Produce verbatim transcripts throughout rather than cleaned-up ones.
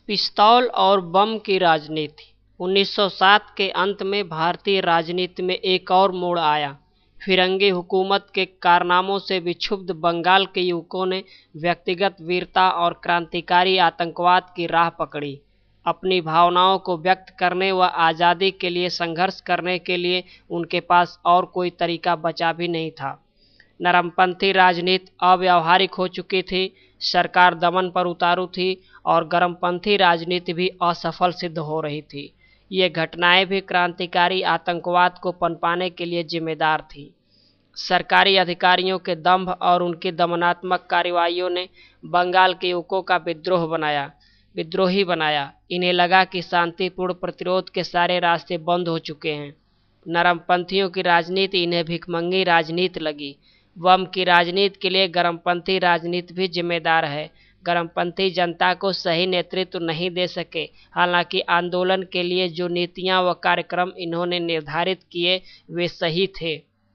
पिस्तौल और बम की राजनीति। उन्नीस सौ सात के अंत में भारतीय राजनीति में एक और मोड़ आया। फिरंगी हुकूमत के कारनामों से विक्षुब्ध बंगाल के युवकों ने व्यक्तिगत वीरता और क्रांतिकारी आतंकवाद की राह पकड़ी। अपनी भावनाओं को व्यक्त करने व आज़ादी के लिए संघर्ष करने के लिए उनके पास और कोई तरीका बचा भी नहीं था। नरमपंथी राजनीति अव्यावहारिक हो चुकी थी, सरकार दमन पर उतारू थी और गर्मपंथी राजनीति भी असफल सिद्ध हो रही थी। ये घटनाएं भी क्रांतिकारी आतंकवाद को पनपाने के लिए जिम्मेदार थीं। सरकारी अधिकारियों के दंभ और उनकी दमनात्मक कार्रवाइयों ने बंगाल के युवकों का विद्रोह बनाया विद्रोही बनाया। इन्हें लगा कि शांतिपूर्ण प्रतिरोध के सारे रास्ते बंद हो चुके हैं। नरमपंथियों की राजनीति इन्हें भिखमंगी राजनीति लगी। बम की राजनीति के लिए गर्मपंथी राजनीति भी जिम्मेदार है। गर्मपंथी जनता को सही नेतृत्व नहीं दे सके। हालांकि आंदोलन के लिए जो नीतियां व कार्यक्रम इन्होंने निर्धारित किए वे सही थे।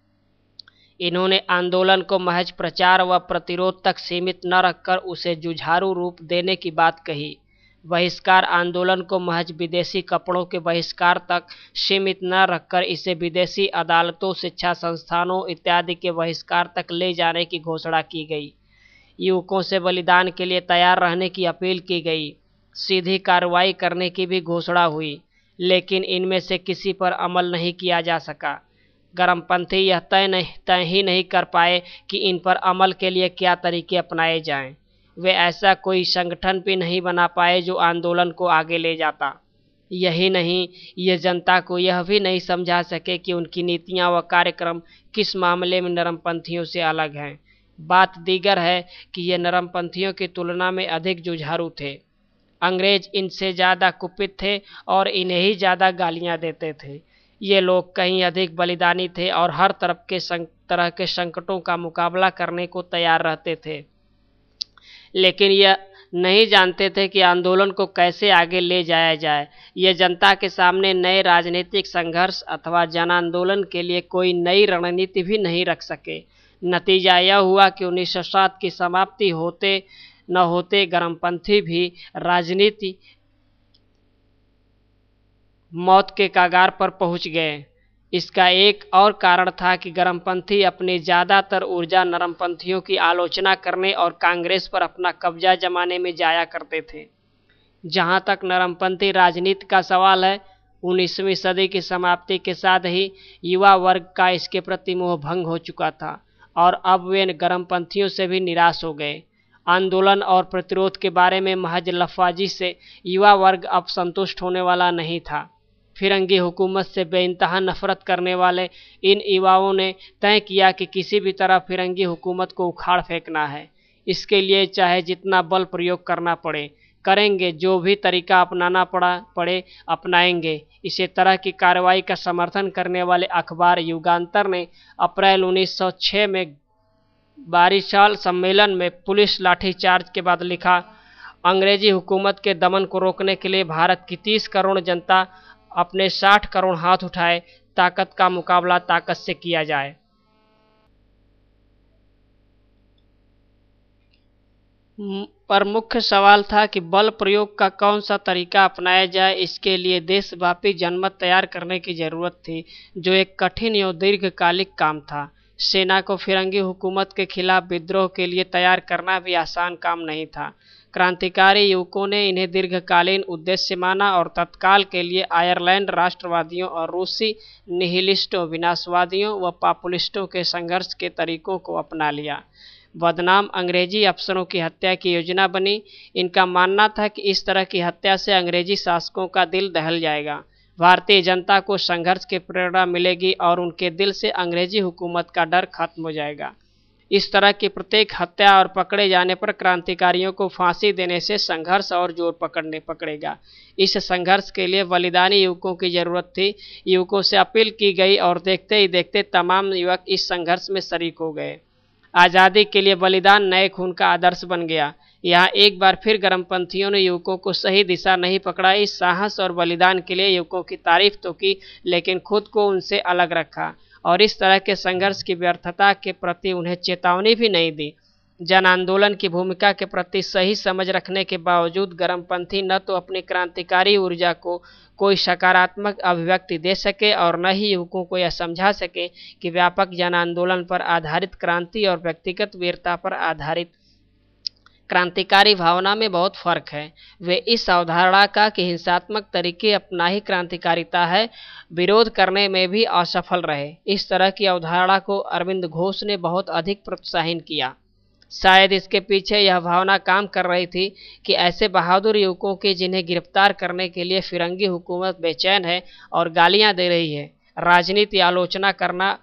इन्होंने आंदोलन को महज प्रचार व प्रतिरोध तक सीमित न रखकर उसे जुझारू रूप देने की बात कही। बहिष्कार आंदोलन को महज विदेशी कपड़ों के बहिष्कार तक सीमित न रखकर इसे विदेशी अदालतों, शिक्षा संस्थानों इत्यादि के बहिष्कार तक ले जाने की घोषणा की गई। युवकों से बलिदान के लिए तैयार रहने की अपील की गई। सीधी कार्रवाई करने की भी घोषणा हुई, लेकिन इनमें से किसी पर अमल नहीं किया जा सका। गर्मपंथी यह तय नहीं तय ही नहीं कर पाए कि इन पर अमल के लिए क्या तरीके अपनाए जाएं। वे ऐसा कोई संगठन भी नहीं बना पाए जो आंदोलन को आगे ले जाता। यही नहीं, ये जनता को यह भी नहीं समझा सके कि उनकी नीतियां व कार्यक्रम किस मामले में नरमपंथियों से अलग हैं। बात दीगर है कि ये नरमपंथियों की तुलना में अधिक जुझारू थे। अंग्रेज इनसे ज़्यादा कुपित थे और इन्हें ही ज़्यादा गालियां देते थे। ये लोग कहीं अधिक बलिदानी थे और हर तरफ के तरह के संकटों का मुकाबला करने को तैयार रहते थे, लेकिन यह नहीं जानते थे कि आंदोलन को कैसे आगे ले जाया जाए। ये जनता के सामने नए राजनीतिक संघर्ष अथवा जन आंदोलन के लिए कोई नई रणनीति भी नहीं रख सके। नतीजा यह हुआ कि उन्नीस सौ सात की समाप्ति होते न होते गर्मपंथी भी राजनीति मौत के कगार पर पहुंच गए। इसका एक और कारण था कि गर्मपंथी अपनी ज़्यादातर ऊर्जा नरमपंथियों की आलोचना करने और कांग्रेस पर अपना कब्जा जमाने में जाया करते थे। जहां तक नरमपंथी राजनीति का सवाल है, उन्नीसवीं सदी की समाप्ति के साथ ही युवा वर्ग का इसके प्रति मोह भंग हो चुका था और अब वे गर्मपंथियों से भी निराश हो गए। आंदोलन और प्रतिरोध के बारे में महज लफाजी से युवा वर्ग अब संतुष्ट होने वाला नहीं था। फिरंगी हुकूमत से बेइंतहा नफरत करने वाले इन युवाओं ने तय किया कि किसी भी तरह फिरंगी हुकूमत को उखाड़ फेंकना है। इसके लिए चाहे जितना बल प्रयोग करना पड़े करेंगे, जो भी तरीका अपनाना पड़ा पड़े अपनाएंगे। इसी तरह की कार्रवाई का समर्थन करने वाले अखबार युगांतर ने अप्रैल उन्नीस सौ छह में बारिशाल सम्मेलन में पुलिस लाठीचार्ज के बाद लिखा, अंग्रेजी हुकूमत के दमन को रोकने के लिए भारत की तीस करोड़ जनता अपने साठ करोड़ हाथ उठाए, ताकत का मुकाबला ताकत से किया जाए। पर मुख्य सवाल था कि बल प्रयोग का कौन सा तरीका अपनाया जाए। इसके लिए देशव्यापी जनमत तैयार करने की जरूरत थी, जो एक कठिन एवं दीर्घकालिक काम था। सेना को फिरंगी हुकूमत के खिलाफ विद्रोह के लिए तैयार करना भी आसान काम नहीं था। क्रांतिकारी युवकों ने इन्हें दीर्घकालीन उद्देश्य माना और तत्काल के लिए आयरलैंड राष्ट्रवादियों और रूसी निहिलिस्टों, विनाशवादियों व पॉपुलिस्टों के संघर्ष के तरीकों को अपना लिया। बदनाम अंग्रेजी अफसरों की हत्या की योजना बनी। इनका मानना था कि इस तरह की हत्या से अंग्रेजी शासकों का दिल दहल जाएगा, भारतीय जनता को संघर्ष की प्रेरणा मिलेगी और उनके दिल से अंग्रेजी हुकूमत का डर खत्म हो जाएगा। इस तरह की प्रत्येक हत्या और पकड़े जाने पर क्रांतिकारियों को फांसी देने से संघर्ष और जोर पकड़ने पकड़ेगा। इस संघर्ष के लिए बलिदानी युवकों की जरूरत थी। युवकों से अपील की गई और देखते ही देखते तमाम युवक इस संघर्ष में शरीक हो गए। आज़ादी के लिए बलिदान नए खून का आदर्श बन गया। यहाँ एक बार फिर गर्मपंथियों ने युवकों को सही दिशा नहीं पकड़ा। इस साहस और बलिदान के लिए युवकों की तारीफ तो की, लेकिन खुद को उनसे अलग रखा और इस तरह के संघर्ष की व्यर्थता के प्रति उन्हें चेतावनी भी नहीं दी। जन आंदोलन की भूमिका के प्रति सही समझ रखने के बावजूद गर्मपंथी न तो अपनी क्रांतिकारी ऊर्जा को कोई सकारात्मक अभिव्यक्ति दे सके और न ही युवकों को यह समझा सके कि व्यापक जन आंदोलन पर आधारित क्रांति और व्यक्तिगत वीरता पर आधारित क्रांतिकारी भावना में बहुत फर्क है। वे इस अवधारणा का कि हिंसात्मक तरीके अपना ही क्रांतिकारिता है विरोध करने में भी असफल रहे। इस तरह की अवधारणा को अरविंद घोष ने बहुत अधिक प्रोत्साहित किया। शायद इसके पीछे यह भावना काम कर रही थी कि ऐसे बहादुर युवकों की जिन्हें गिरफ्तार करने के लिए फिरंगी हुकूमत बेचैन है और गालियां दे रही है, राजनीति आलोचना करना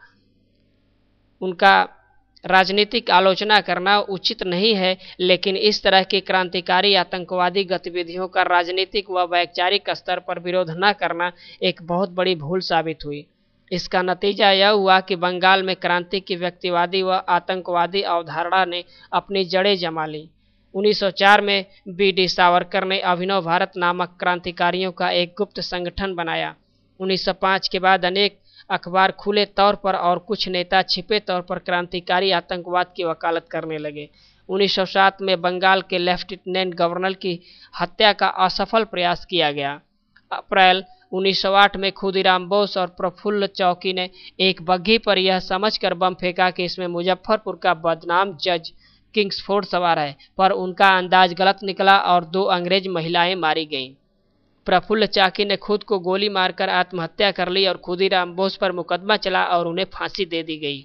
उनका राजनीतिक आलोचना करना उचित नहीं है, लेकिन इस तरह की क्रांतिकारी आतंकवादी गतिविधियों का राजनीतिक व वैचारिक स्तर पर विरोध न करना एक बहुत बड़ी भूल साबित हुई। इसका नतीजा यह हुआ कि बंगाल में क्रांति की व्यक्तिवादी व आतंकवादी अवधारणा ने अपनी जड़ें जमा ली। उन्नीस सौ चार में बी डी सावरकर ने अभिनव भारत नामक क्रांतिकारियों का एक गुप्त संगठन बनाया। उन्नीस सौ पाँच के बाद अनेक अखबार खुले तौर पर और कुछ नेता छिपे तौर पर क्रांतिकारी आतंकवाद की वकालत करने लगे। उन्नीस सौ सात में बंगाल के लेफ्टिनेंट गवर्नर की हत्या का असफल प्रयास किया गया। अप्रैल उन्नीस सौ आठ में खुदीराम बोस और प्रफुल्ल चौकी ने एक बग्घी पर यह समझकर बम फेंका कि इसमें मुजफ्फरपुर का बदनाम जज किंग्सफोर्ड सवार है, पर उनका अंदाज गलत निकला और दो अंग्रेज महिलाएं मारी गईं। प्रफुल्ल चाकी ने खुद को गोली मारकर आत्महत्या कर ली और खुदीराम बोस पर मुकदमा चला और उन्हें फांसी दे दी गई।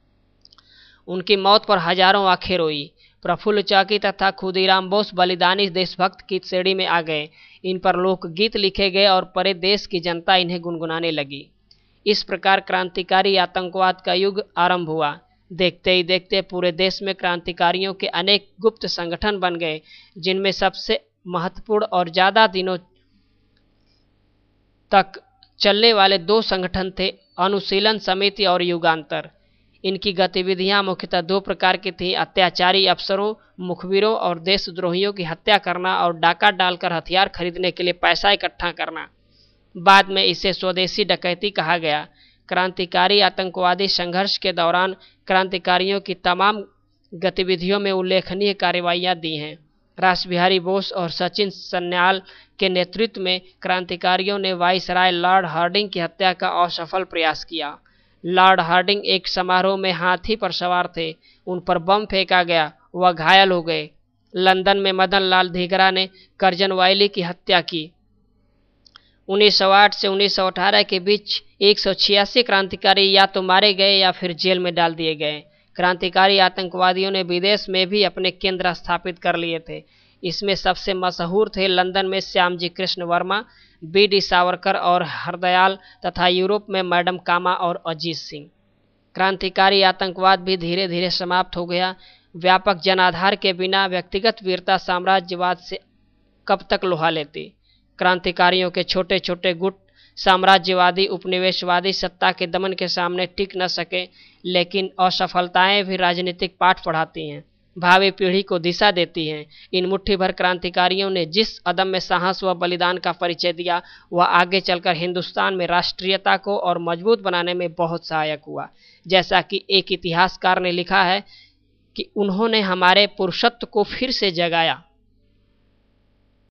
उनकी मौत पर हजारों आंखें रोई। प्रफुल्ल चाकी तथा खुदीराम बोस बलिदानी देशभक्त की श्रेणी में आ गए। इन पर लोकगीत लिखे गए और पूरे देश की जनता इन्हें गुनगुनाने लगी। इस प्रकार क्रांतिकारी आतंकवाद का युग आरंभ हुआ। देखते ही देखते पूरे देश में क्रांतिकारियों के अनेक गुप्त संगठन बन गए, जिनमें सबसे महत्वपूर्ण और ज़्यादा दिनों तक चलने वाले दो संगठन थे, अनुशीलन समिति और युगांतर। इनकी गतिविधियां मुख्यतः दो प्रकार की थी: अत्याचारी अफसरों, मुखबिरों और देशद्रोहियों की हत्या करना और डाका डालकर हथियार खरीदने के लिए पैसा इकट्ठा करना। बाद में इसे स्वदेशी डकैती कहा गया। क्रांतिकारी आतंकवादी संघर्ष के दौरान क्रांतिकारियों की तमाम गतिविधियों में उल्लेखनीय कार्रवाइयां दी हैं। रासबिहारी बोस और सचिन सन्याल के नेतृत्व में क्रांतिकारियों ने वाइसराय लॉर्ड हार्डिंग की हत्या का असफल प्रयास किया। लॉर्ड हार्डिंग एक समारोह में हाथी पर सवार थे, उन पर बम फेंका गया, वह घायल हो गए। लंदन में मदन लाल धीगरा ने कर्जन वायली की हत्या की। उन्नीस सौ आठ से उन्नीस सौ अठारह के बीच एक सौ छियासी क्रांतिकारी या तो मारे गए या फिर जेल में डाल दिए गए। क्रांतिकारी आतंकवादियों ने विदेश में भी अपने केंद्र स्थापित कर लिए थे। इसमें सबसे मशहूर थे लंदन में श्यामजी कृष्ण वर्मा, बी डी सावरकर और हरदयाल तथा यूरोप में मैडम कामा और अजीत सिंह। क्रांतिकारी आतंकवाद भी धीरे धीरे समाप्त हो गया। व्यापक जनाधार के बिना व्यक्तिगत वीरता साम्राज्यवाद से कब तक लोहा लेती। क्रांतिकारियों के छोटे छोटे गुट साम्राज्यवादी उपनिवेशवादी सत्ता के दमन के सामने टिक न सके, लेकिन असफलताएं भी राजनीतिक पाठ पढ़ाती हैं, भावी पीढ़ी को दिशा देती हैं। इन मुट्ठी भर क्रांतिकारियों ने जिस अदम्य साहस व बलिदान का परिचय दिया, वह आगे चलकर हिंदुस्तान में राष्ट्रीयता को और मजबूत बनाने में बहुत सहायक हुआ। जैसा कि एक इतिहासकार ने लिखा है कि उन्होंने हमारे पुरुषत्व को फिर से जगाया।